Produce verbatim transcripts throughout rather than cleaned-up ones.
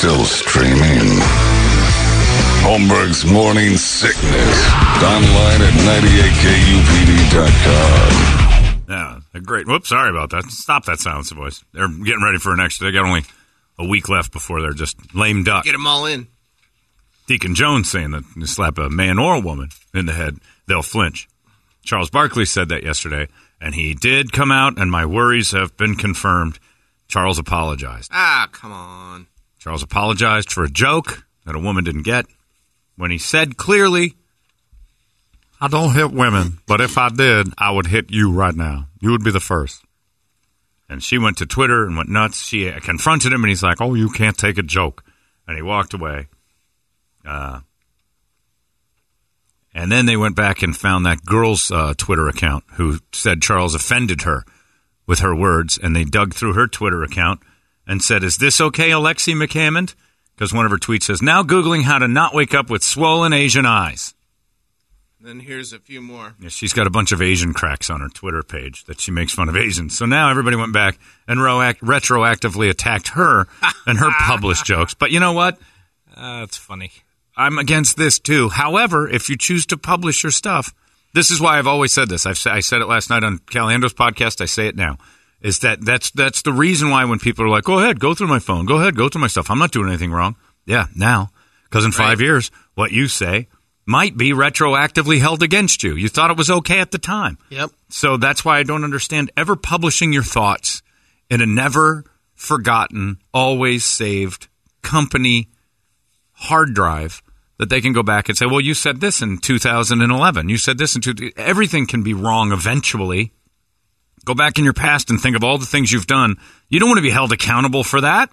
still streaming. Holmberg's Morning Sickness. Online at ninety-eight K U P D dot com. Yeah, they're great. Whoops, sorry about that. Stop that silence, boys. They're getting ready for an extra. They got only a week left before they're just lame duck. Get them all in. Deacon Jones saying that you slap a man or a woman in the head, they'll flinch. Charles Barkley said that yesterday, and he did come out, and my worries have been confirmed. Charles apologized. Ah, come on. Charles apologized for a joke that a woman didn't get when he said clearly, I don't hit women, but if I did, I would hit you right now. You would be the first. And she went to Twitter and went nuts. She confronted him, and he's like, oh, you can't take a joke. And he walked away. Uh, and then they went back and found that girl's uh, Twitter account who said Charles offended her with her words, and they dug through her Twitter account and said, is this okay, Alexi McCammond? Because one of her tweets says, now Googling how to not wake up with swollen Asian eyes. Then here's a few more. Yeah, she's got a bunch of Asian cracks on her Twitter page that she makes fun of Asians. So now everybody went back and roact- retroactively attacked her and her published jokes. But you know what? Uh, that's funny. I'm against this too. However, if you choose to publish your stuff, this is why I've always said this. I've, I said it last night on Calando's podcast. I say it now. Is that that's that's the reason why when people are like, go ahead, go through my phone. Go ahead, go through my stuff. I'm not doing anything wrong. Yeah, now. Because in five right. years, what you say might be retroactively held against you. You thought it was okay at the time. Yep. So that's why I don't understand ever publishing your thoughts in a never forgotten, always saved company hard drive that they can go back and say, well, you said this in two thousand eleven. You said this in two thousand. Everything can be wrong eventually. Go back in your past and think of all the things you've done. You don't want to be held accountable for that.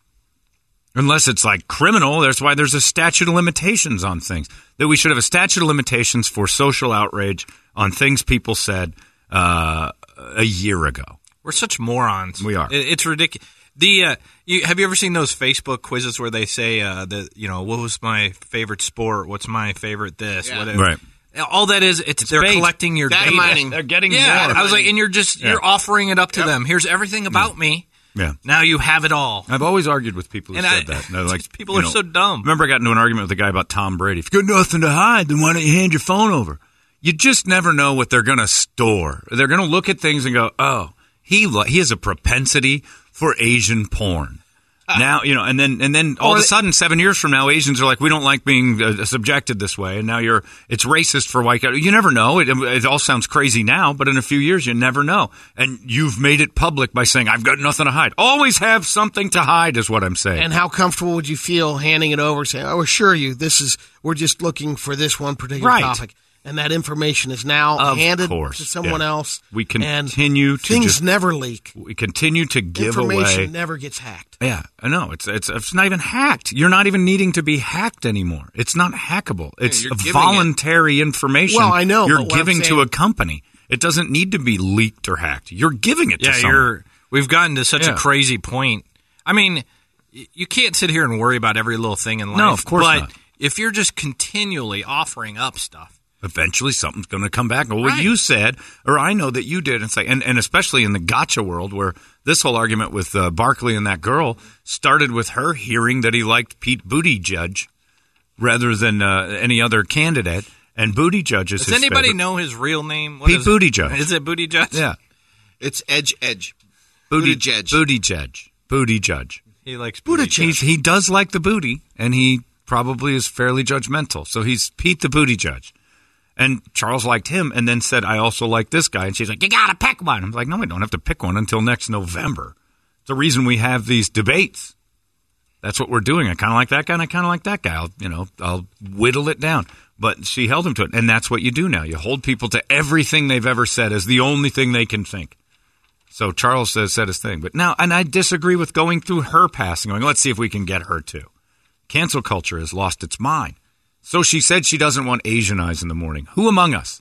Unless it's like criminal. That's why there's a statute of limitations on things. That we should have a statute of limitations for social outrage on things people said uh, a year ago. We're such morons. We are. It, it's ridiculous. The uh, you, have you ever seen those Facebook quizzes where they say uh, that you know what was my favorite sport? What's my favorite this? Yeah. Whatever. Right. All that is, it's, it's they're bait. collecting your data. Mining. They're getting yeah. more. I was like, and you're just yeah. you're offering it up to yep. them. Here's everything about yeah. me. Yeah. Now you have it all. I've always argued with people who and said I, that. They're like, people are know, so dumb. Remember, I got into an argument with a guy about Tom Brady. If you got nothing to hide, then why don't you hand your phone over? You just never know what they're going to store. They're going to look at things and go, oh, he he has a propensity for Asian porn. Uh, now, you know, and then and then all of a sudden, seven years from now, Asians are like, we don't like being uh, subjected this way. And now you're, it's racist for white guys. You never know. It, it all sounds crazy now, but in a few years, you never know. And you've made it public by saying, I've got nothing to hide. Always have something to hide is what I'm saying. And how comfortable would you feel handing it over, saying, I assure you, this is, we're just looking for this one particular right. topic. And that information is now of handed course. to someone yeah. else. We continue and to things just, never leak. We continue to give information away. never gets hacked. Yeah, I know. It's it's it's not even hacked. You're not even needing to be hacked anymore. It's not hackable. It's yeah, voluntary it. information. Well, I know. You're giving to a company. It doesn't need to be leaked or hacked. You're giving it yeah, to someone. You're, we've gotten to such yeah. a crazy point. I mean, you can't sit here and worry about every little thing in life. No, of course but not. If you're just continually offering up stuff, eventually something's going to come back. Well, right. what you said, or I know that you did, and say, and, and especially in the gotcha world where this whole argument with uh, Barkley and that girl started with her hearing that he liked Pete Buttigieg rather than uh, any other candidate, and Buttigieg is Does his anybody favorite. know his real name? What Pete is Buttigieg. It? Is it Buttigieg? Yeah. It's Edge Edge. Booty, Buttigieg. Buttigieg. Buttigieg. He likes Buttigieg. Buttigieg. He's, he does like the booty, and he probably is fairly judgmental. So he's Pete the Buttigieg. And Charles liked him and then said, I also like this guy. And she's like, you got to pick one. I'm like, no, we don't have to pick one until next November. It's the reason we have these debates. That's what we're doing. I kind of like that guy and I kind of like that guy. I'll, you know, I'll whittle it down. But she held him to it. And that's what you do now. You hold people to everything they've ever said as the only thing they can think. So Charles says, said his thing. But now, and I disagree with going through her passing, going, let's see if we can get her too. Cancel culture has lost its mind. So she said she doesn't want Asian eyes in the morning. Who among us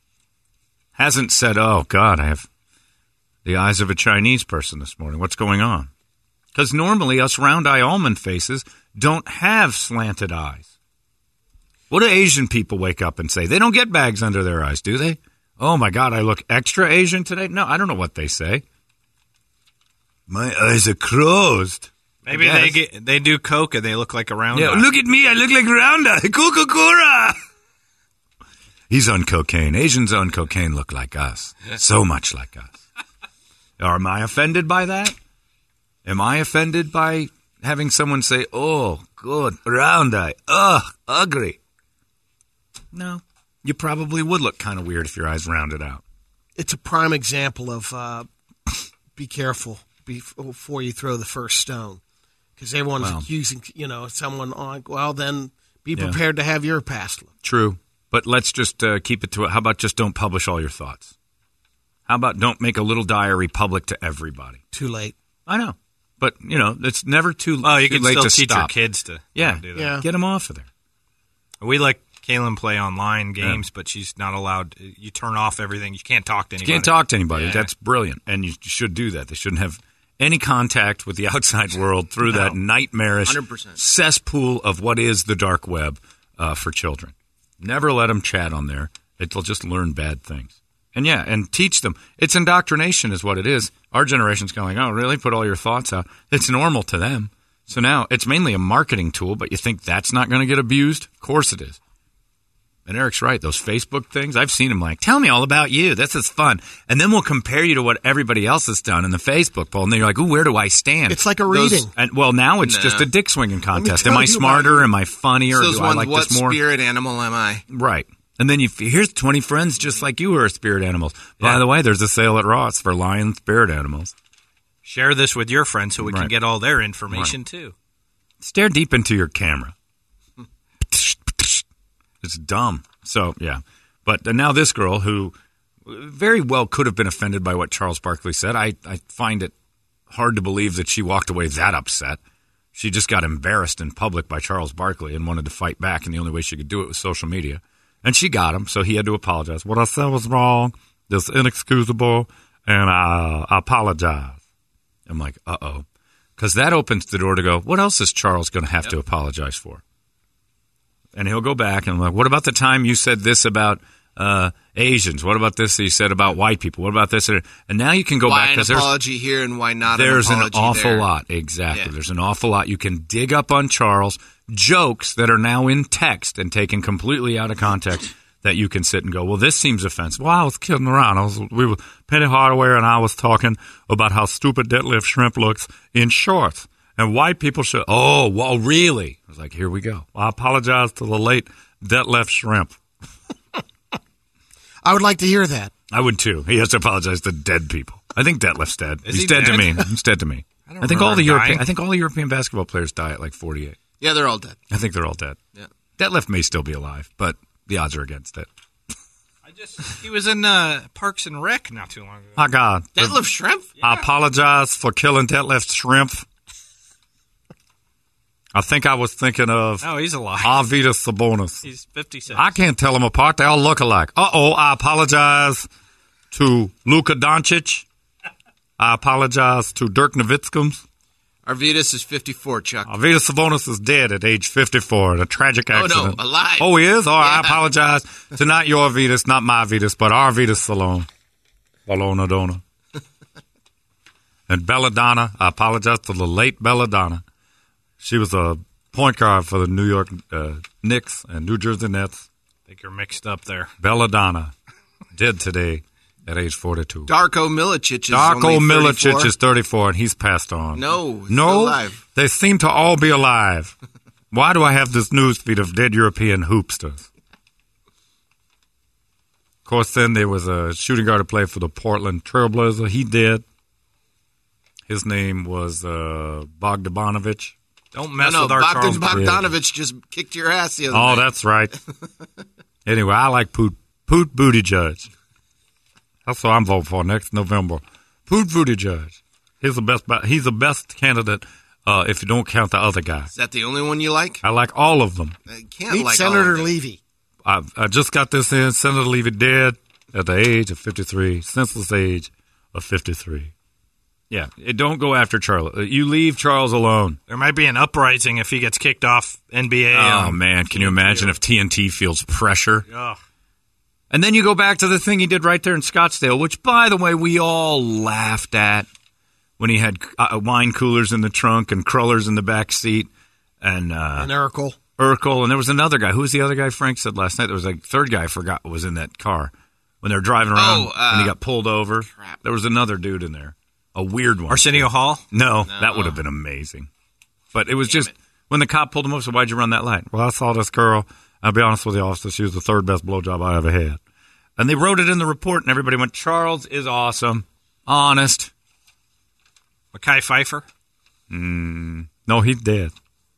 hasn't said, oh, God, I have the eyes of a Chinese person this morning. What's going on? Because normally us round-eye almond faces don't have slanted eyes. What do Asian people wake up and say? They don't get bags under their eyes, do they? Oh, my God, I look extra Asian today? No, I don't know what they say. My eyes are closed. Maybe I they guess. get they do coke and they look like a round. Yeah, eye. look at me. I look like Rounda. Coca-Cola. He's on cocaine. Asians on cocaine look like us. So much like us. Am I offended by that? Am I offended by having someone say, oh, good, round eye, ugh, ugly? No. You probably would look kind of weird if your eyes rounded out. It's a prime example of uh, be careful before you throw the first stone. Because everyone's Well. accusing, you know, someone on, well, then be Yeah. prepared to have your past look. True. But let's just uh, keep it to it. How about just don't publish all your thoughts? How about don't make a little diary public to everybody? Too late. I know. But, you know, it's never too, Oh, you too can late still to teach your stop. kids to Yeah. do that. Yeah. Get them off of there. We let Kaylin play online games, but she's not allowed. You turn off everything. You can't talk to You anybody. can't talk to anybody. Yeah. That's brilliant. And you should do that. They shouldn't have any contact with the outside world through that nightmarish one hundred percent. cesspool of what is the dark web uh, for children. Never let them chat on there. They'll just learn bad things. And, yeah, and teach them. It's indoctrination is what it is. Our generation's going, oh, really? Put all your thoughts out. It's normal to them. So now it's mainly a marketing tool, but you think that's not going to get abused? Of course it is. And Eric's right. Those Facebook things, I've seen them like, tell me all about you. This is fun. And then we'll compare you to what everybody else has done in the Facebook poll. And then you're like, ooh, where do I stand? It's like a Those- reading. And well, now it's Nah. just a dick swinging contest. tell Am I you about smarter? it. Am I funnier? Those Do I ones, like what this more? spirit animal am I? Right. And then you here's twenty friends just like you who are spirit animals. By Yeah. the way, there's a sale at Ross for lion spirit animals. Share this with your friends so we Right. can get all their information too. Stare deep into your camera. It's dumb. So, yeah. But now this girl who very well could have been offended by what Charles Barkley said. I, I find it hard to believe that she walked away that upset. She just got embarrassed in public by Charles Barkley and wanted to fight back, and the only way she could do it was social media. And she got him, so he had to apologize. What I said was wrong. It's inexcusable, and I, I apologize. I'm like, uh-oh. Because that opens the door to go, what else is Charles going to have to apologize for? And he'll go back and I'm like, what about the time you said this about uh, Asians? What about this that you said about white people? What about this? And now you can go Why back an because there's apology here and why not there's an an apology awful there? lot. Exactly. Yeah. There's an awful lot you can dig up on Charles. Jokes that are now in text and taken completely out of context that you can sit and go, well, this seems offensive. Well, I was kidding around. I was, we were Penny Hardaway and I was talking about how stupid Deadlift Shrimp looks in shorts. And white people should, oh, well, really? I was like, here we go. Well, I apologize to the late Detlef Shrimp. I would like to hear that. I would too. He has to apologize to dead people. I think Detlef's dead. Is He's he dead, to dead? me. He's dead to me. I don't I think all the remember him European. dying. I think all the European basketball players die at like forty-eight. Yeah, they're all dead. I think they're all dead. Yeah. Detlef may still be alive, but the odds are against it. I just he was in uh, Parks and Rec not too long ago. Oh God! Deadlift Shrimp? I apologize for killing Detlef Shrimp. I think I was thinking of Oh, he's alive. Arvydas Sabonis. He's fifty-six. I can't tell them apart. They all look alike. Uh-oh, I apologize to Luka Doncic. I apologize to Dirk Nowitzki. Arvidas is fifty-four, Chuck. Arvydas Sabonis is dead at age fifty-four in a tragic Oh, no, accident. alive. Oh, he is? Oh, I Yeah. apologize to not your Arvydas, not my Arvydas, but Arvydas Salone. Balonadona. And Belladonna, I apologize to the late Belladonna. She was a point guard for the New York uh, Knicks and New Jersey Nets. I think you're mixed up there. Belladonna, dead today at age forty-two. Darko Milicic is Darko only Milicic thirty-four. is thirty-four, and he's passed on. No, he's no, still alive. They seem to all be alive. Why do I have this news feed of dead European hoopsters? Of course, then there was a shooting guard who played for the Portland Trailblazer. He did. His name was uh, Bogdanovic. Don't No, mess no, with our Bogdan Charles. Barkley. Bogdanovich just kicked your ass the other Oh, night. that's right. Anyway, I like Poot Poot Buttigieg. That's what I'm voting for next November. Poot Buttigieg. He's the best. He's the best candidate uh, if you don't count the other guy. Is that the only one you like? I like all of them. I can't Meet like Senator all of them. Levy. I, I just got this in. Senator Levy dead at the age of fifty-three, senseless age of fifty-three. Yeah, it, don't go after Charles. Uh, You leave Charles alone. There might be an uprising if he gets kicked off N B A. Oh, um, man. Can you imagine if T N T feels pressure? Ugh. And then you go back to the thing he did right there in Scottsdale, which, by the way, we all laughed at. when he had uh, wine coolers in the trunk and crullers in the back seat, and uh, And Urkel. Urkel, and there was another guy. Who was the other guy? Frank said last night there was a third guy. I forgot was in that car when they were driving around Oh, uh, and he got pulled over. crap. There was another dude in there, a weird one. Arsenio Hall? No, No. that would have been amazing. But it was just when the cop pulled him over. So why'd you run that light? Well, I saw this girl. I'll be honest with you, officer. She was the third best blowjob I ever had. And they wrote it in the report, and everybody went, Charles is awesome, honest. Mekhi Phifer? Mm, no, he's dead.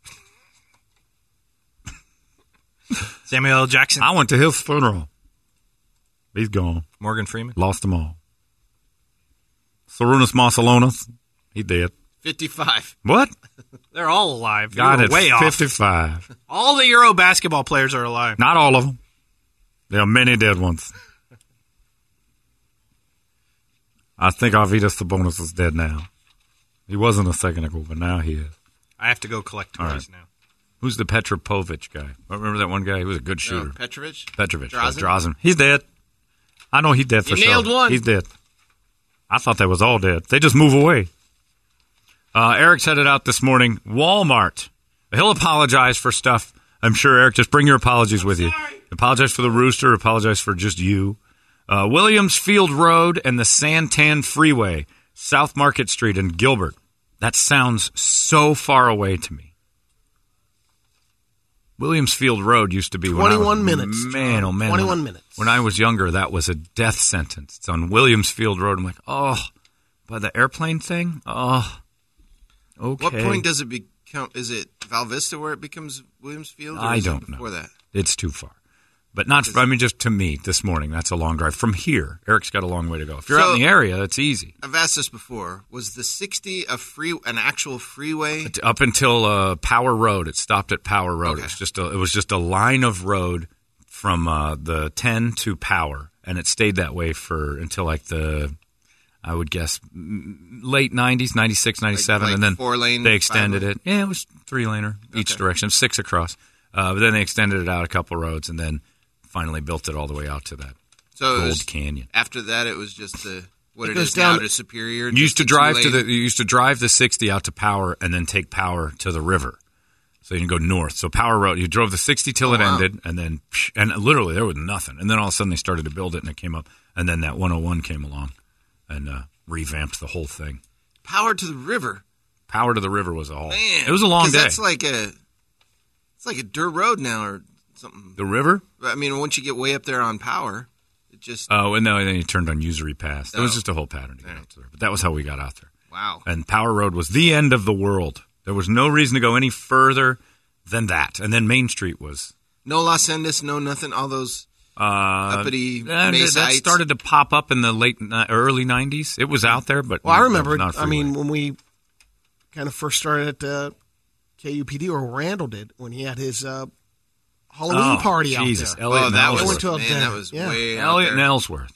Samuel L. Jackson? I went to his funeral. He's gone. Morgan Freeman? Lost them all. Sarunas Marcelonis, he dead. fifty-five. What? They're all alive. Got You're it. way off. fifty-five. All the Euro basketball players are alive. Not all of them. There are many dead ones. I think Arvydas Sabonis is dead now. He wasn't a second ago, but now he is. I have to go collect All toys right. now. Who's the Petropovich guy? Remember that one guy? He was a good No, shooter. Petrovich? Petrovic. Drazen? Drazen. He's dead. I know he's dead for You sure. nailed one. He's dead. I thought they was all dead. They just move away. Uh, Eric's headed out this morning. Walmart. He'll apologize for stuff. I'm sure, Eric. Just bring your apologies with you. Apologize for the rooster. Apologize for just you. Uh, Williams Field Road and the Santan Freeway, South Market Street in Gilbert. That sounds so far away to me. Williams Field Road used to be when I was- twenty-one minutes. Man, oh man. twenty-one when, minutes. When I was younger, that was a death sentence. It's on Williams Field Road. I'm like, oh, by the airplane thing? Oh, okay. What point does it become? Is it Val Vista where it becomes Williams Field? Or I is it don't know. Before that, It's too far. But not, I mean, just to me this morning, that's a long drive. From here, Eric's got a long way to go. If you're So- out in the area, that's easy. I've asked this before. Was the sixty a free, an actual freeway? Up until uh, Power Road, it stopped at Power Road. Okay. It was just a, it was just a line of road from uh, the ten to Power, and it stayed that way for until like the, I would guess, m- late nineties, ninety-six, ninety-seven, like and then four lane, they extended five it. Yeah, it was three laner each Okay. direction, six across. Uh, but then they extended it out a couple roads, and then finally built it all the way out to that So it Gold was, Canyon. after that, it was just the what It it, goes is now down- to Superior. You used to just a drive to two-lane- the you used to drive the sixty out to Power and then take Power to the river. So you can go north. So Power Road, you drove the sixty till Oh, it wow. ended, and then psh, and literally there was nothing. And then all of a sudden they started to build it, and it came up, and then that one oh one came along and uh, revamped the whole thing. power to the river. Power to the river was a haul. Man, It was a long 'cause day. That's like a, it's like a dirt road now or something. The river? I mean, once you get way up there on power, it just Oh, and then you turned on Usury Pass. It was Oh. just a whole pattern to get All right. out there. But that was how we got out there. wow. And Power Road was the end of the world. There was no reason to go any further than that. And then Main Street was No Los Andes, no nothing. All those uh, uppity and Mesa that Heights. started to pop up in the late ni- early nineties. It was out there, but Well, I it was remember, not a I mean, freeway. when we kind of first started at uh, K U P D, or Randall did, when he had his uh, Halloween Oh, party Jesus, out there. Elliot oh, and that Ellsworth. was went to a man, dinner. that was Yeah. way out Elliot there. and Ellsworth.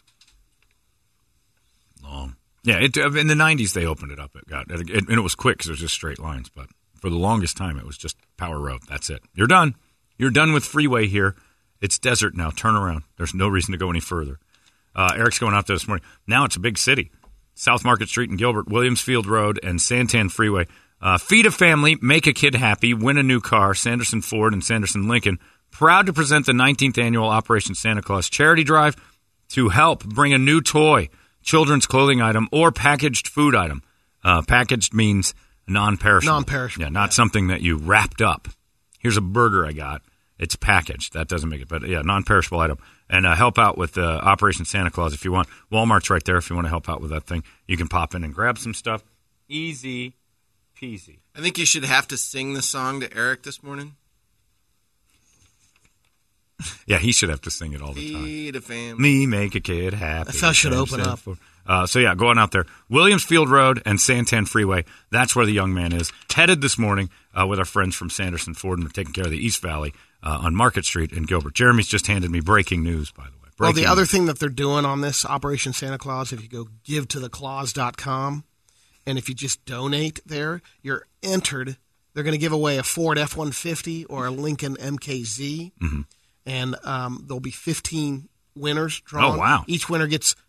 Long. Yeah, it, in the nineties they opened it up. It got it, and it was quick because it was just straight lines. But for the longest time, it was just Power Road. That's it. You're done. You're done with freeway here. It's desert now. Turn around. There's no reason to go any further. Uh, Eric's going out there this morning. Now it's a big city. South Market Street in Gilbert, Williams Field Road, and Santan Freeway. Uh, feed a family, make a kid happy, win a new car. Sanderson Ford and Sanderson Lincoln. Proud to present the nineteenth annual Operation Santa Claus charity drive to help bring a new toy, children's clothing item, or packaged food item. Uh, packaged means non-perishable. Non-perishable, Yeah, not yeah. something that you wrapped up. Here's a burger I got. It's packaged. That doesn't make it. But, yeah, non-perishable item. And uh, help out with uh, Operation Santa Claus if you want. Walmart's right there if you want to help out with that thing. You can pop in and grab some stuff. Easy peasy. I think you should have to sing the song to Eric this morning. Yeah, he should have to sing it all the time. Feed a family. Me make a kid happy. That fella should open up. Uh, so, yeah, going out there. Williams Field Road and Santan Freeway. That's where the young man is. Headed this morning uh, with our friends from Sanderson Ford, and we're taking care of the East Valley uh, on Market Street in Gilbert. Jeremy's just handed me breaking news, by the way. Well, Breaking the other news. thing that they're doing on this Operation Santa Claus, if you go give to the claus dot com, and if you just donate there, you're entered. They're going to give away a Ford F one fifty or a Lincoln M K Z, Mm-hmm. and um, there'll be fifteen winners drawn. Oh, wow. Each winner gets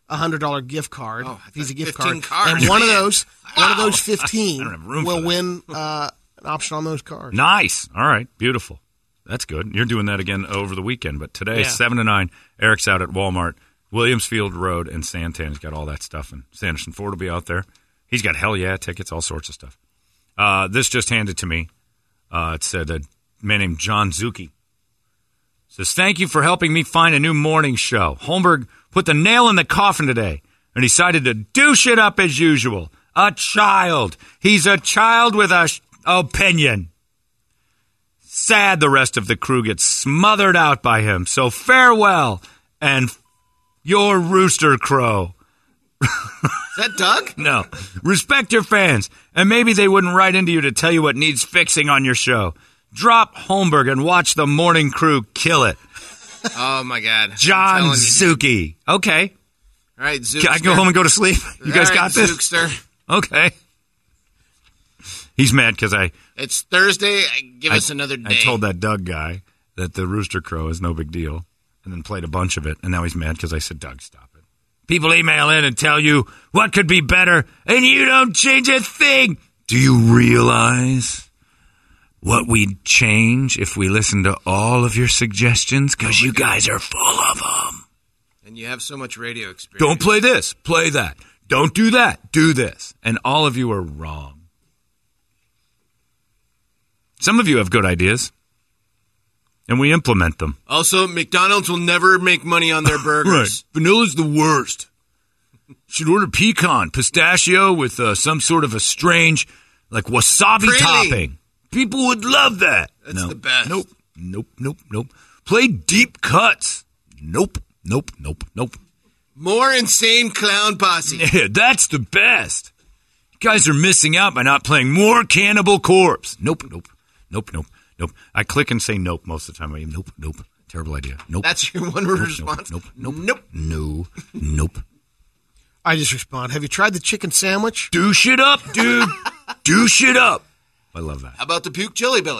a hundred dollar gift card, Oh, I Visa thought gift fifteen card, cards, and one of man. those, one of those fifteen I don't have room will for that. win uh, an option on those cards. Nice. All right. Beautiful. That's good. You're doing that again over the weekend. But today, Yeah. seven to nine, Eric's out at Walmart, Williamsfield Road, and Santan. He's got all that stuff. And Sanderson Ford will be out there. He's got hell yeah tickets, all sorts of stuff. Uh, this just handed to me. Uh, it said a man named John Zuki. Says, thank you for helping me find a new morning show. Holmberg put the nail in the coffin today and decided to douche it up as usual. A child. He's a child with a sh- opinion. Sad the rest of the crew gets smothered out by him. So farewell and f- your rooster crow. Is that Doug? No. Respect your fans. And maybe they wouldn't write into you to tell you what needs fixing on your show. Drop Holmberg and watch the morning crew kill it. Oh, my God. I'm John telling you. Zuki. Okay. All right, Zookster. Can I go home and go to sleep? You guys All right, got this? Zookster. Okay. He's mad because I, It's Thursday. Give I, us another day. I told that Doug guy that the rooster crow is no big deal and then played a bunch of it. And now he's mad because I said, Doug, stop it. People email in and tell you what could be better and you don't change a thing. Do you realize what we'd change if we listened to all of your suggestions? Because you guys are full of them. And you have so much radio experience. Don't play this, play that. Don't do that, do this. And all of you are wrong. Some of you have good ideas, and we implement them. Also, McDonald's will never make money on their burgers. Vanilla's the worst. Should order pecan, pistachio with uh, some sort of a strange, like wasabi Really? topping. People would love that. That's No. the best. Nope, nope, nope, nope. Play deep cuts. Nope, nope, nope, nope. More insane clown posse. Yeah, that's the best. You guys are missing out by not playing more Cannibal Corpse. Nope, nope, nope, nope, nope. I click and say nope most of the time. I nope, nope. Terrible idea. Nope. That's your one word nope, response? Nope, nope, Nope. no, nope. I just respond, have you tried the chicken sandwich? Douche it up, dude. Douche it up. I love that. How about the puke chili belly?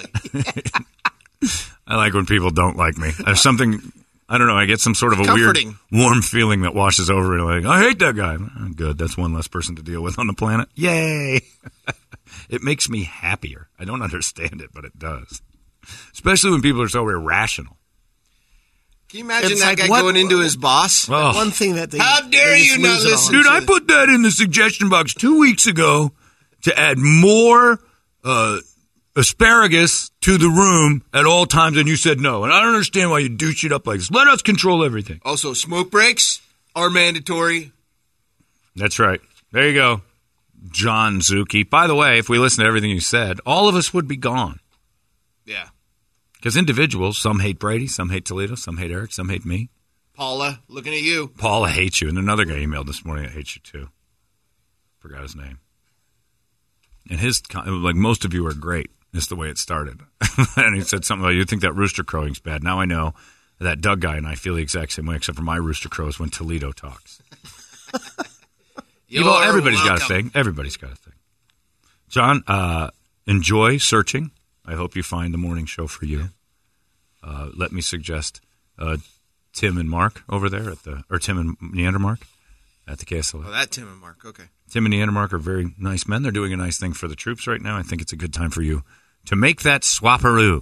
I like when people don't like me. There's something, I don't know, I get some sort of a Comforting. weird, warm feeling that washes over me. Like, I hate that guy. Oh, good, that's one less person to deal with on the planet. Yay. It makes me happier. I don't understand it, but it does. Especially when people are so irrational. Can you imagine It's that like guy what- going into his boss? Oh. One thing that they How dare they just you not lose it on. listen Dude, to I put that in the suggestion box two weeks ago to add more uh, asparagus to the room at all times, and you said no. And I don't understand why you douche it up like this. Let us control everything. Also, smoke breaks are mandatory. That's right. There you go, John Zuki. By the way, if we listen to everything you said, all of us would be gone. Yeah. Because individuals, some hate Brady, some hate Toledo, some hate Eric, some hate me. Paula, looking at you. Paula hates you, and another guy emailed this morning that hates you too. Forgot his name. And his, like, most of you are great. Is the way it started. And he said something like, you think that rooster crowing's bad. Now I know that Doug guy and I feel the exact same way, except for my rooster crows when Toledo talks. You know, You're everybody's got a welcome. thing. Everybody's got a thing. John, uh, enjoy searching. I hope you find the morning show for you. Uh, let me suggest uh, Tim and Mark over there at the, or Tim and Neandermark at the K S L. Oh, that Tim and Mark. Okay. Tim and Neandermark are very nice men. They're doing a nice thing for the troops right now. I think it's a good time for you to make that swapperoo.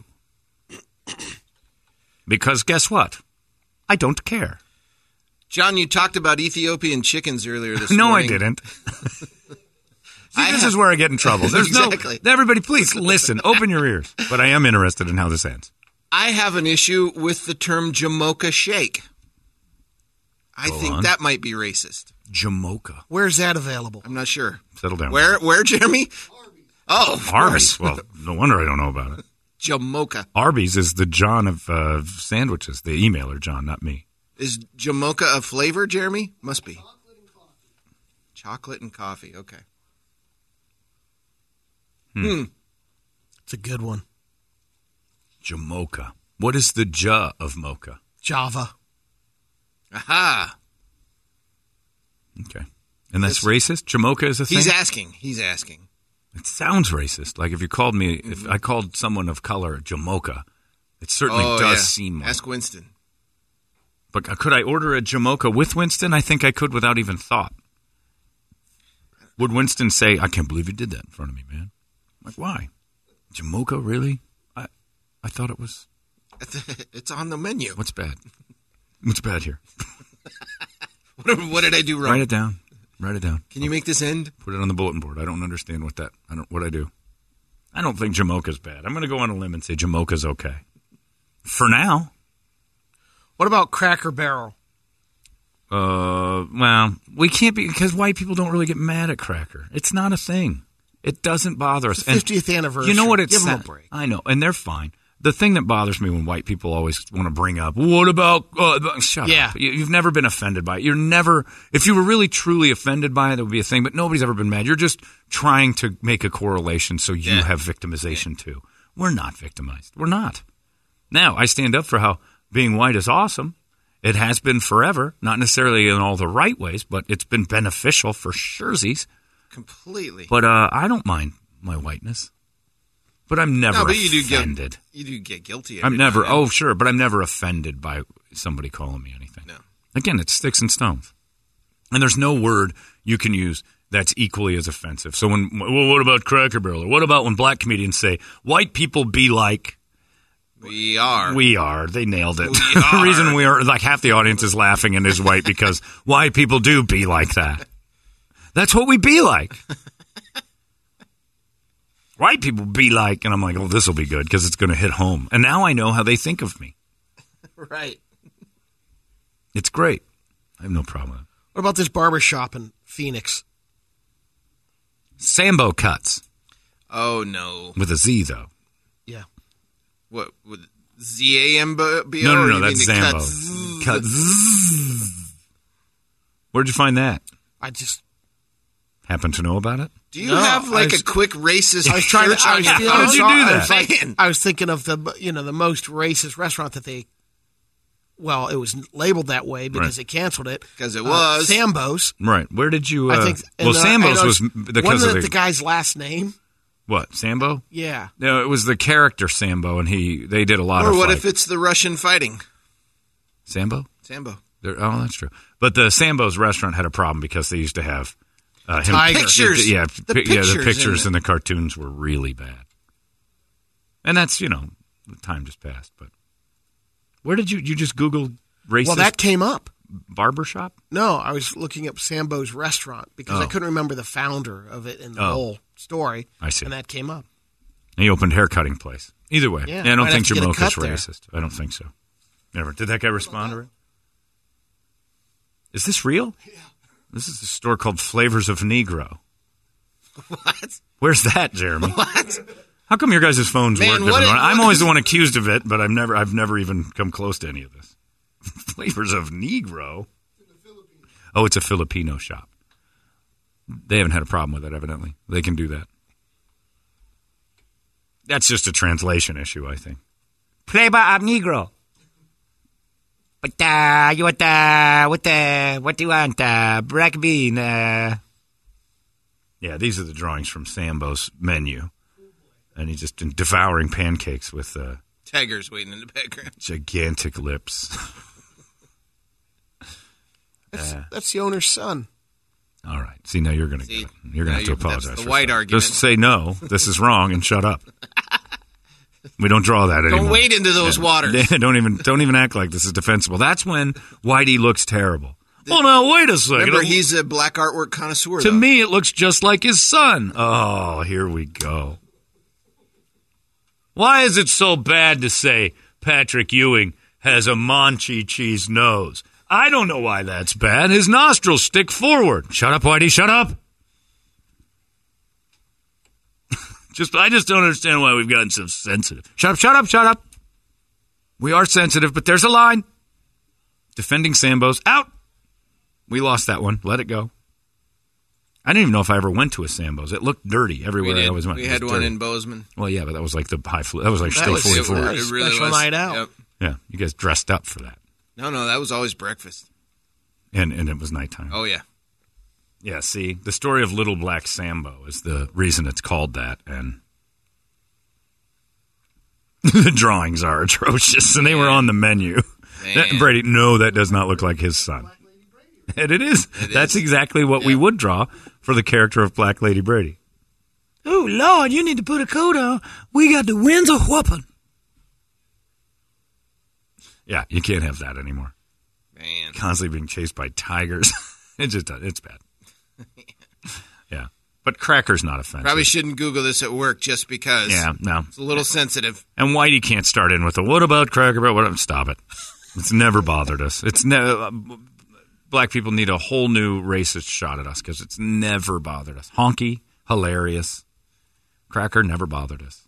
Because guess what? I don't care. John, you talked about Ethiopian chickens earlier this No, morning. I didn't. See, I this have- is where I get in trouble. There's Exactly. no everybody. Please listen. Open your ears. But I am interested in how this ends. I have an issue with the term Jamocha shake. I Go think on. that might be racist. Jamocha. Where's that available? I'm not sure. Settle down. Where, where, Jeremy? Oh, of Arby's. course. Well, no wonder I don't know about it. Jamocha. Arby's is the John of uh, sandwiches. The emailer John, not me. Is Jamocha a flavor, Jeremy? Must be. Chocolate and coffee. Okay. Hmm. It's a good one. Jamocha. What is the ja of mocha? Java. Aha. Okay. And that's racist? Jamocha is a thing? He's asking. He's asking. It sounds racist. Like if you called me, if I called someone of color Jamocha, it certainly oh, does yeah. seem like. Ask Winston. But could I order a Jamocha with Winston? I think I could without even thought. Would Winston say, I can't believe you did that in front of me, man? I'm like, why? Jamocha, really? I I thought it was... It's on the menu. What's bad? What's bad here? what, what did I do wrong? Write it down. Write it down. Can you make this end? Put it on the bulletin board. I don't understand what that... I don't what I do. I don't think Jamocha's bad. I'm going to go on a limb and say Jamocha's okay. For now. What about Cracker Barrel? Uh, well, we can't be... Because white people don't really get mad at Cracker. It's not a thing. It doesn't bother us. It's the fiftieth and anniversary. You know what? It's Give them sad. a break. I know, and they're fine. The thing that bothers me when white people always want to bring up, what about... Uh, shut yeah. up. You, you've never been offended by it. You're never... If you were really, truly offended by it, that would be a thing, but nobody's ever been mad. You're just trying to make a correlation so you Yeah. have victimization yeah. too. We're not victimized. We're not. Now, I stand up for how being white is awesome. It has been forever, not necessarily in all the right ways, but it's been beneficial for surezies. Completely. But uh, I don't mind my whiteness. But I'm never no, but you offended. Do get, you do get guilty. I'm every never, now and then. oh, sure, but I'm never offended by somebody calling me anything. No. Again, it's sticks and stones. And there's no word you can use that's equally as offensive. So when, well, what about Cracker Barrel? Or what about when black comedians say, white people be like... We are. We are. They nailed it. We The are. reason we are, like half the audience is laughing and is white because white people do be like that. That's what we be like. White people be like, and I'm like, oh, this will be good because it's going to hit home. And now I know how they think of me. Right. It's great. I have no problem with it. What about this barber shop in Phoenix? Sambo Cuts. Oh, no. With a Z, though. Yeah. What? With Z A M B O? No, no, no, You that's mean the Zambo. cuts? Cut zzz. Where'd you find that? I just... Happen to know about it? Do you No, have like I was- a quick racist I was trying to... search I on was your feeling How did you sorry- do I that? was, like, Man. I was thinking of the, you know, the most racist restaurant that they... Well, it was labeled that way because Right. they canceled it. 'Cause it Uh, was. Sambo's. Right. Where did you... Uh, I think... well, and, uh, Sambo's and, uh, was because wasn't of it the... the guy's last name? What, Sambo? Yeah. No, it was the character Sambo, and he they did a lot Or of what like, if it's the Russian fighting? Sambo? Sambo. There, oh, that's true. But the Sambo's restaurant had a problem because they used to have uh, him, Tiger. Pictures. Yeah, The pi- yeah, the pictures in pictures it. and the cartoons were really bad. And that's you know, the time just passed. But where did you you just Google racist Well, that came up. barbershop? No, I was looking up Sambo's restaurant because I Oh. couldn't remember the founder of it in the Oh. whole story. I see. And that came up. He opened hair cutting place. Either way, Yeah, I don't might think have to get a Jamocha's cut there. racist. I don't think so. Never. Did that guy respond to it? Is this real? Yeah. This is a store called Flavors of Negro. What? Where's that, Jeremy? What? How come your guys' phones Man, work what different? is- I'm what always is- the one accused of it, but I've never I've never even come close to any of this. Flavors of Negro? Oh, it's a Filipino shop. They haven't had a problem with it, evidently. They can do that. That's just a translation issue, I think. Flavor of Negro. But uh, you want uh, what the what do you want? Uh, black bean. Uh... Yeah, these are the drawings from Sambo's menu, and he's just devouring pancakes with uh, Tiger's waiting in the background. gigantic lips. That's, Uh, that's the owner's son. All right. See, now you're going to See, get it. You're going now to have to you- that's apologize. the for white stuff. argument. Just say no. This is wrong and shut up. We don't draw that anymore. Don't wade into those waters. don't even don't even act like this is defensible. That's when Whitey looks terrible. Well, now wait a second. Remember, he's a black artwork connoisseur. to though. me, it looks just like his son. Oh, here we go. Why is it so bad to say Patrick Ewing has a Monchi cheese nose? I don't know why that's bad. His nostrils stick forward. Shut up, Whitey. Shut up. Just, I just don't understand why we've gotten so sensitive. Shut up, shut up, shut up. We are sensitive, but there's a line. Defending Sambo's out. We lost that one. Let it go. I didn't even know if I ever went to a Sambo's. It looked dirty we, everywhere did. I always went. we It had was one dirty. in Bozeman. Well, yeah, but that was like the high. Fl- that was like That still was- fully it forward. was- It really Special was. night out. Yep. Yeah, you guys dressed up for that, No, no, that was always breakfast. and and it was nighttime. Oh yeah. Yeah, see, the story of Little Black Sambo is the reason it's called that, and the drawings are atrocious, and they were on the menu. Man. Brady, no, that does not look like his son. And it is. It That's is. exactly what Yeah. we would draw for the character of Black Lady Brady. Oh, Lord, you need to put a coat on. We got the winds of whooping. Yeah, you can't have that anymore. Man. Constantly being chased by tigers. it just it's bad. Yeah. But Cracker's not offensive. Probably shouldn't Google this at work just because. Yeah, no. It's a little sensitive. And Whitey can't start in with a what about Cracker Barrel? What? Stop it. It's never bothered us. It's never. Black people need a whole new racist shot at us because it's never bothered us. Honky, hilarious. Cracker never bothered us.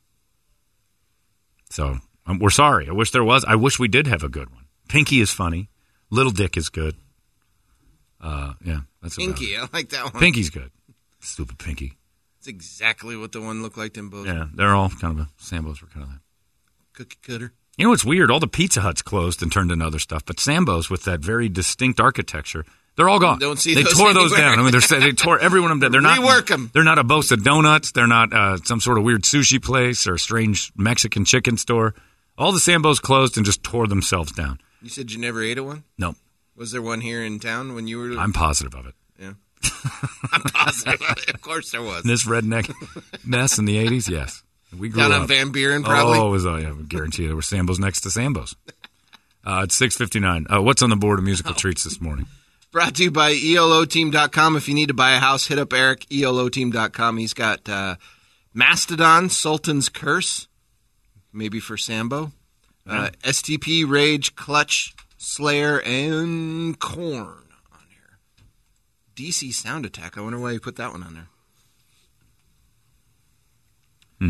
So um, we're sorry. I wish there was. I wish we did have a good one. Pinky is funny. Little Dick is good. Uh, yeah, that's about Pinky, it. I like that one. Pinky's good. Stupid Pinky. It's exactly what the one looked like them both. Yeah, they're all kind of a Sambo's were kind of that. Cookie cutter. You know what's weird? All the Pizza Huts closed and turned into other stuff, but Sambo's with that very distinct architecture, they're all gone. Don't see they those tore those anywhere. down. I mean, they're, they tore every one of them down. They're not Rework 'em. They're not a Bosa Donuts. They're not uh, some sort of weird sushi place or a strange Mexican chicken store. All the Sambo's closed and just tore themselves down. You said you never ate at one? No, Was there one here in town when you were? I'm positive of it. Yeah. I'm positive. Of course there was. This redneck mess in the eighties, yes. We grew Down up. on Van Buren, probably. Oh, it was, uh, yeah, I guarantee you there were Sambo's next to Sambo's. Uh, it's six fifty-nine. Uh, what's on the board of musical treats this morning? Brought to you by E L O team dot com. If you need to buy a house, hit up Eric, E L O team dot com. He's got uh, Mastodon, Sultan's Curse, maybe for Sambo, uh, S T P, Rage, Clutch, Slayer, and Korn on here. D C Sound Attack. I wonder why you put that one on there. Hmm.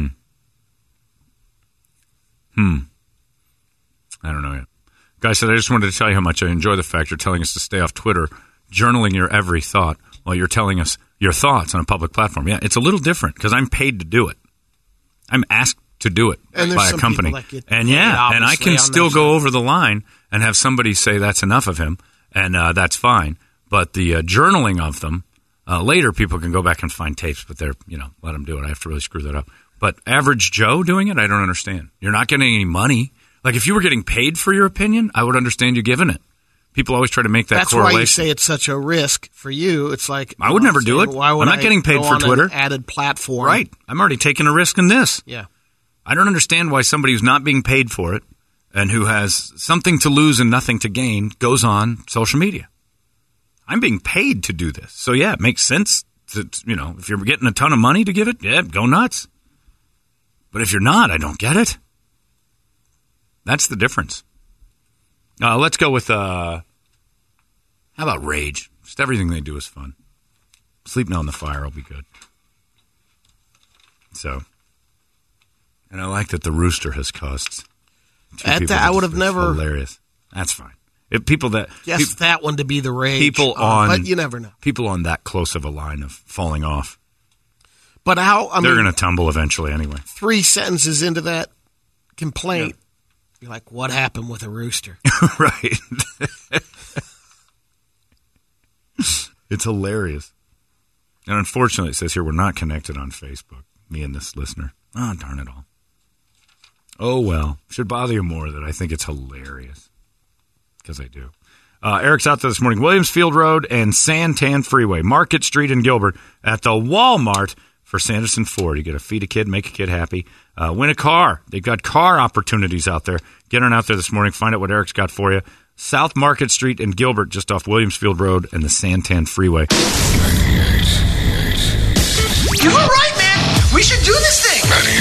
Hmm. I don't know yet. Guy said, I just wanted to tell you how much I enjoy the fact you're telling us to stay off Twitter, journaling your every thought while you're telling us your thoughts on a public platform. Yeah, it's a little different because I'm paid to do it. I'm asked to do it And there's by a some company. people that get And paid, yeah, and I obviously, can on still those go things. over the line and have somebody say that's enough of him, and uh, that's fine. But the uh, journaling of them, uh, later people can go back and find tapes, but they're, you know, let them do it. I have to really screw that up. But average Joe doing it, I don't understand. You're not getting any money. Like, if you were getting paid for your opinion, I would understand you giving it. People always try to make that That's correlation. why you say it's such a risk for you. It's like I would never do it. Why would I'm not I getting paid go for on Twitter. An added platform, Right. I'm already taking a risk in this. Yeah. I don't understand why somebody who's not being paid for it and who has something to lose and nothing to gain goes on social media. I'm being paid to do this. So, yeah, it makes sense. To, you know, if you're getting a ton of money to give it, yeah, go nuts. But if you're not, I don't get it. That's the difference. Uh, let's go with, uh, how about Rage? Just everything they do is fun. Sleep Now in the Fire will be good. So, and I like that the rooster has caused two At people that, I to would just- have it's never- hilarious. That's fine. If people that Guess peop- that one to be the rage. people uh, on, but you never know. People on that close of a line of falling off, But how? I they're mean, going to tumble eventually anyway. three sentences into that complaint, you're like, "What happened with a rooster?" Right. It's hilarious. And unfortunately, it says here we're not connected on Facebook, me and this listener. Oh, darn it all. Oh, well. Should bother you more that I think it's hilarious. Because I do. Uh, Eric's out there this morning. Williamsfield Road and Santan Freeway. Market Street in Gilbert at the Walmart for Sanderson Ford. You get to feed a kid, make a kid happy. Uh, win a car. They've got car opportunities out there. Get on out there this morning. Find out what Eric's got for you. South Market Street in Gilbert, just off Williamsfield Road and the Santan Freeway. You're all right, man. We should do this thing.